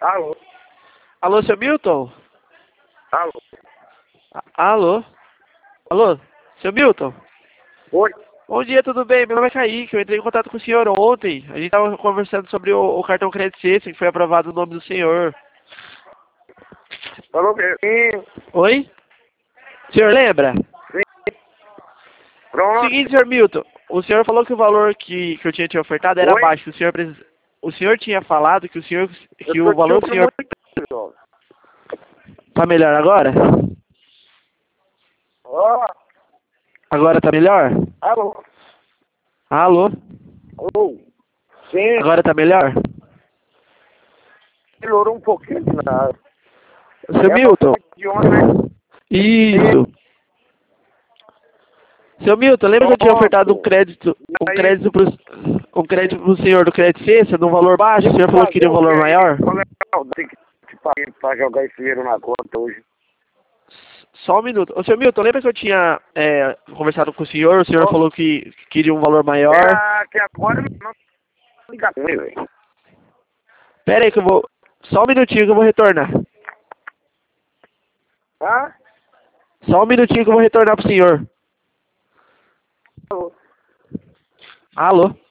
Alô? Alô, seu Milton? Alô? Alô? Alô, seu Milton? Oi? Bom dia, tudo bem? Meu nome é Kaique, eu entrei em contato com o senhor ontem. A gente estava conversando sobre o cartão crédito Cessa, que foi aprovado no nome do senhor. Falou que sim, Oi? O senhor lembra? sim. Pronto. Seguinte, senhor Milton, o senhor falou que o valor que eu tinha te ofertado era Oi? baixo. O senhor tinha falado que Eu que tô o te valor do ouvindo senhor muito, ó. tá melhor agora? Ó, Agora tá melhor? alô? Alô? Alô? Sim, Agora tá melhor? melhorou um pouquinho de nada. Seu É a Milton? nossa de ontem, né? Isso. Seu Milton, lembra que eu tinha ofertado Pronto. E aí, um crédito pro senhor do crédito Cessa, num valor baixo? O tem que senhor falou que fazer queria um o que valor aí? maior? Qual é o tem que pra jogar esse dinheiro na conta hoje? Só um minuto. Ô, seu Milton, lembra que eu tinha conversado com o senhor Ó, falou que queria um valor maior? é que agora não liga com ele, velho. Pera aí que eu vou... Só um minutinho que eu vou retornar. Hã? Só um minutinho que eu vou retornar pro senhor. Alô? Alô?